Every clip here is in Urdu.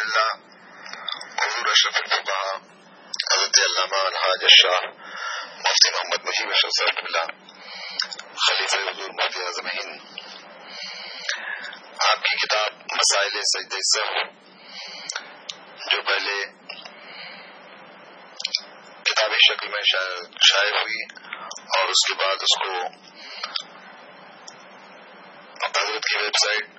الحمدللہ حضور اشرف الفقہاء حضرت علامہ الحاج الشاہ مفتی محمد مجیب اشرف صاحب اللہ خلیفہ حضور مفتی اعظم ہند، آپ کی کتاب مسائل سجدہ سہو جو پہلے کتابی شکل میں شائع ہوئی اور اس کے بعد اس کو حضرت کی ویب سائٹ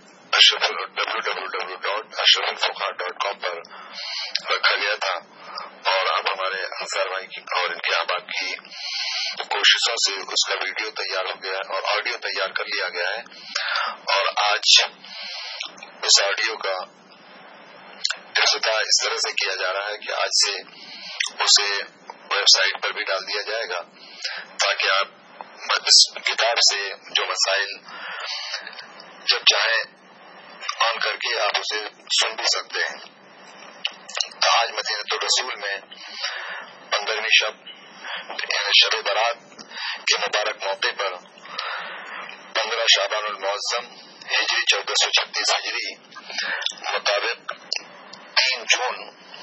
www.ashrafulfuqaha.com پر رکھا گیا تھا، اور اب ہمارے انصار بھائی کی اور ان کے احباب کی کوششوں سے اس کا ویڈیو تیار ہو گیا اور آڈیو تیار کر لیا گیا ہے، اور آج اس آڈیو کا افتتاح اس طرح سے کیا جا رہا ہے کہ آج سے اسے ویب سائٹ پر بھی ڈال دیا جائے گا تاکہ آپ اس کتاب سے جو مسائل جب چاہیں آن کر کے آپ اسے سن بھی سکتے ہیں۔ آج مدینۃ الرسول میں 15ویں شب یعنی شب برات کے مبارک موقع پر 15 شعبان المعظم ہجری 1436 ہجری مطابق 3 جون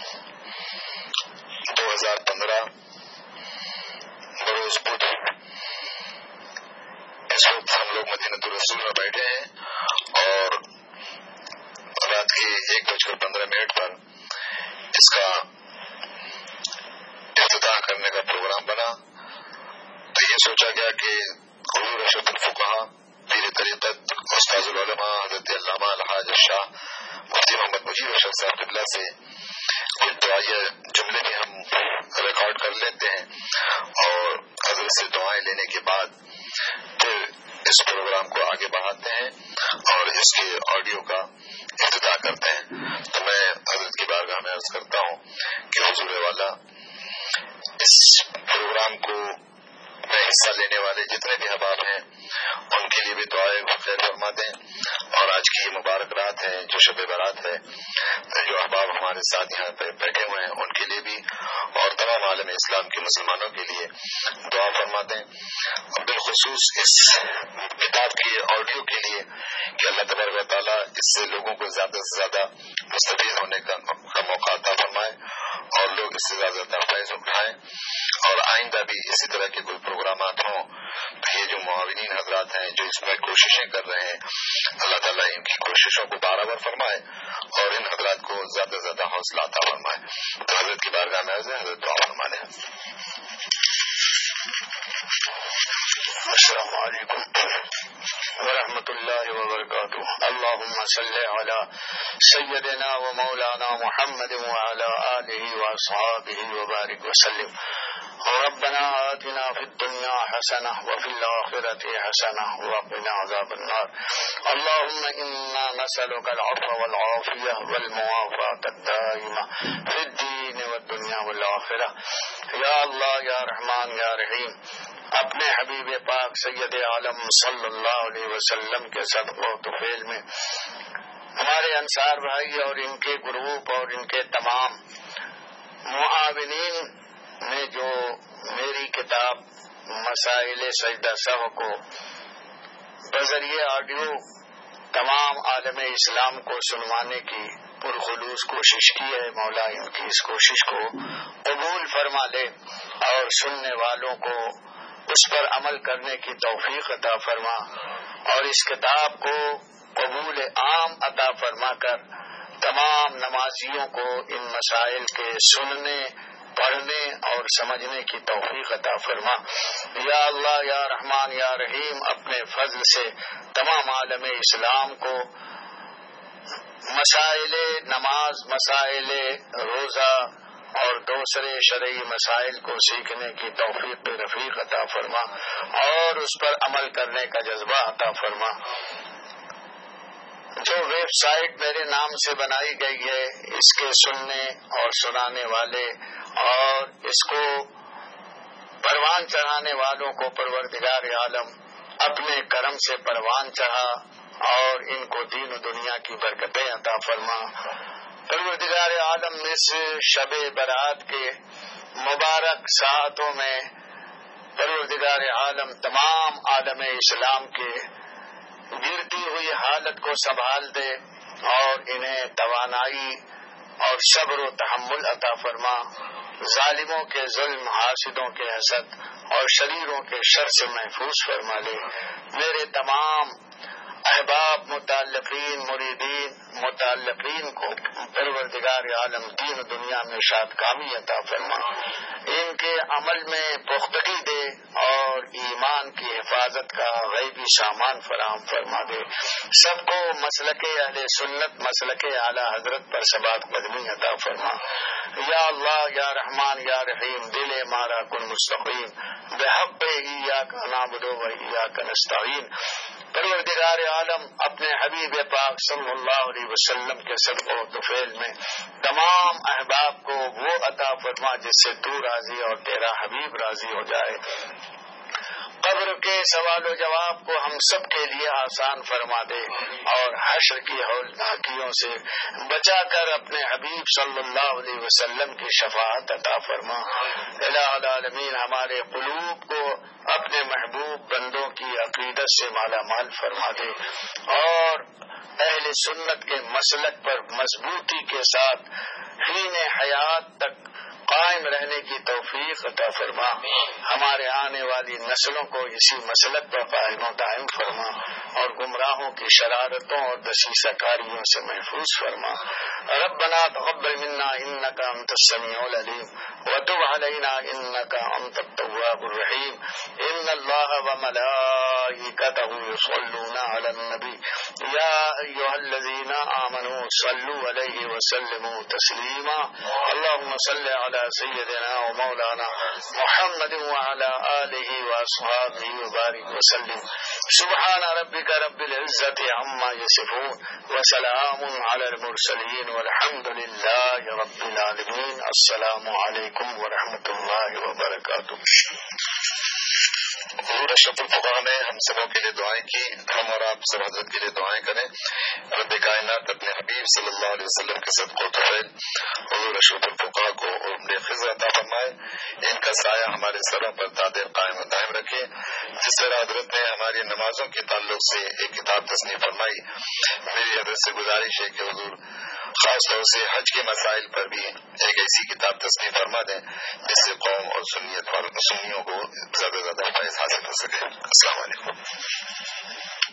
2015 بروز بدھ اس وقت ہم لوگ مدینۃ الرسول میں بیٹھے ہیں اور رات کے 1:15 پر اس کا افتتاح کرنے کا پروگرام بنا، تو یہ سوچا گیا کہ حضور اشرف الفقہاء پیر طریقت استاذ العلماء حضرت علامہ الحاج الشاہ مفتی محمد مجیب اشرف صاحب اللہ سے کچھ دعائیہ جملے بھی ہم ریکارڈ کر لیتے ہیں اور حضرت سے دعائیں لینے کے بعد پھر اس پروگرام کو آگے بڑھاتے ہیں اور اس کے آڈیو کا افتتاح کرتے ہیں۔ تو میں حضرت کی بارگاہ میں عرض کرتا ہوں کہ حضور والا اس پروگرام کو میں حصہ لینے والے جتنے بھی احباب ہیں ان کے لیے بھی دعائیں خیر فرما دیں، اور آج کی یہ مبارک رات ہے جو شب برات ہے، جو احباب ہمارے ساتھ یہاں پہ بیٹھے ہوئے ہیں ان کے لیے بھی اور تمام عالم اسلام کے مسلمانوں کے لیے دعا فرما دیں، اور بالخصوص اس کتاب کی آڈیو کے لیے کہ اللہ تبارک و تعالیٰ اس سے لوگوں کو زیادہ سے زیادہ مستفید ہونے کا موقع عطا فرمائے اور لوگ اس سے زیادہ فیض اٹھائیں، اور آئندہ بھی اسی طرح کے کوئی پروگرامات ہوں تو یہ جو معاونین حضرات ہیں جو اس میں کوششیں کر رہے ہیں اللہ تعالیٰ ان کی کوششوں کو برابر فرمائے اور ان حضرات کو زیادہ سے زیادہ حوصلہ عطا فرمائے۔ تو حضرت کی بارگاہ میں حضرت دعا فرمانے۔ السلام علیکم ورحمۃ اللہ وبرکاتہ۔ اللہم صلی علی سیدنا و مولانا محمد وعلی آلہ واصحابہ وبارک وسلم۔ ربنا آتنا فی الدنیا حسنہ وفی الآخرۃ حسنہ وقنا عذاب النار۔ اللہم انا نسألک العفو والعافیہ والمعافاۃ الدائمہ فی الدین والدنیا والآخرہ۔ یا اللہ یا رحمان یا رحیم، اپنے حبیب پاک سید عالم صلی اللہ علیہ وسلم کے صدقہ و طفیل میں ہمارے انصار بھائی اور ان کے گروپ اور ان کے تمام معاونین نے جو میری کتاب مسائل سجدہ سہو کو بذریعہ آڈیو تمام عالم اسلام کو سنوانے کی پرخلوص کوشش کی ہے، مولا ان کی اس کوشش کو قبول فرما لے اور سننے والوں کو اس پر عمل کرنے کی توفیق عطا فرما، اور اس کتاب کو قبول عام عطا فرما کر تمام نمازیوں کو ان مسائل کے سننے، پڑھنے اور سمجھنے کی توفیق عطا فرما۔ یا اللہ یا رحمان یا رحیم، اپنے فضل سے تمام عالم اسلام کو مسائل نماز، مسائل روزہ اور دوسرے شرعی مسائل کو سیکھنے کی توفیق رفیق عطا فرما اور اس پر عمل کرنے کا جذبہ عطا فرما۔ جو ویب سائٹ میرے نام سے بنائی گئی ہے اس کے سننے اور سنانے والے اور اس کو پروان چڑھانے والوں کو پروردگار عالم اپنے کرم سے پروان چڑھا اور ان کو دین و دنیا کی برکتیں عطا فرما۔ پروردگار عالم اس شب برات کے مبارک ساعتوں میں پروردگار عالم تمام عالم اسلام کے گرتی ہوئی حالت کو سنبھال دے اور انہیں توانائی اور صبر و تحمل عطا فرما، ظالموں کے ظلم، حاسدوں کے حسد اور شریروں کے شر سے محفوظ فرما لے۔ میرے تمام احباب، متعلقین، مریدین، متعلقین کو پروردگار عالم دین و دنیا میں شاد کامی عطا فرما، ان کے عمل میں پختگی دے اور ایمان کی حفاظت کا غیبی سامان فراہم فرما دے۔ سب کو مسلک اہل سنت، مسلک اعلی حضرت پر ثبات قدمی عطا فرما۔ یا اللہ، یا رحمان، یا رحیم، دل مارا کن مستقیم، بحق ایاک نعبد و ایاک نستعین۔ پروردگار عالم اپنے حبیب پاک صلی اللہ علیہ وسلم کے صدقہ و طفیل میں تمام احباب کو وہ عطا فرما جس سے تو راضی اور تیرا حبیب راضی ہو جائے۔ قبر کے سوال و جواب کو ہم سب کے لیے آسان فرما دے اور حشر کی ہولناکیوں سے بچا کر اپنے حبیب صلی اللہ علیہ وسلم کی شفاعت عطا فرما۔ الہ العالمین ہمارے قلوب کو اپنے محبوب بندوں کی عقیدت سے مالا مال فرما دے اور اہل سنت کے مسلک پر مضبوطی کے ساتھ حین حیات تک قائم رہنے کی توفیق عطا فرما۔ ہمارے آنے والی نسلوں کو اسی مسلک پر قائم و دائم فرما اور گمراہوں کی شرارتوں اور دسیسہ کاریوں سے محفوظ فرما۔ ربنا تقبل منا انک انت السمیع العلیم وتب علینا انک انت التواب الرحیم۔ ان اللہ وملائکتہ یصلون علی النبی یا ایھا الذین آمنوا صلوا علیہ وسلموا تسلیما۔ اللهم صل علی سیدنا و مولانا محمد وعلى آلہ واصحابہ وبارک وسلم۔ سبحان ربک رب العزت عما یصفون وسلام علی المرسلین والحمد للہ رب العالمین۔ السلام علیکم ورحمۃ اللہ وبرکاتہ۔ حضور اشرف الفقہاء نے ہم سبوں کے لیے دعائیں کی، ہم اور آپ سب حضرت کے لیے دعائیں کریں۔ رب کائنات اپنے حبیب صلی اللہ علیہ وسلم کے صدقہ و طفیل حضور اشرف الفقہاء کو عمر خضر عطا فرمائے، ان کا سایہ ہمارے سروں پر دائر قائم و دائم رکھے۔ جس طرح حضرت نے ہماری نمازوں کے تعلق سے ایک کتاب تصنیف فرمائی، میری حضرت سے گزارش ہے کہ حضور خاص طور سے حج کے مسائل پر بھی ایک ایسی کتاب تصنیف فرما دیں جس سے قوم اور سنیوں کو زیادہ سے زیادہ فائدہ حاصل ہو سکے۔ السلام علیکم۔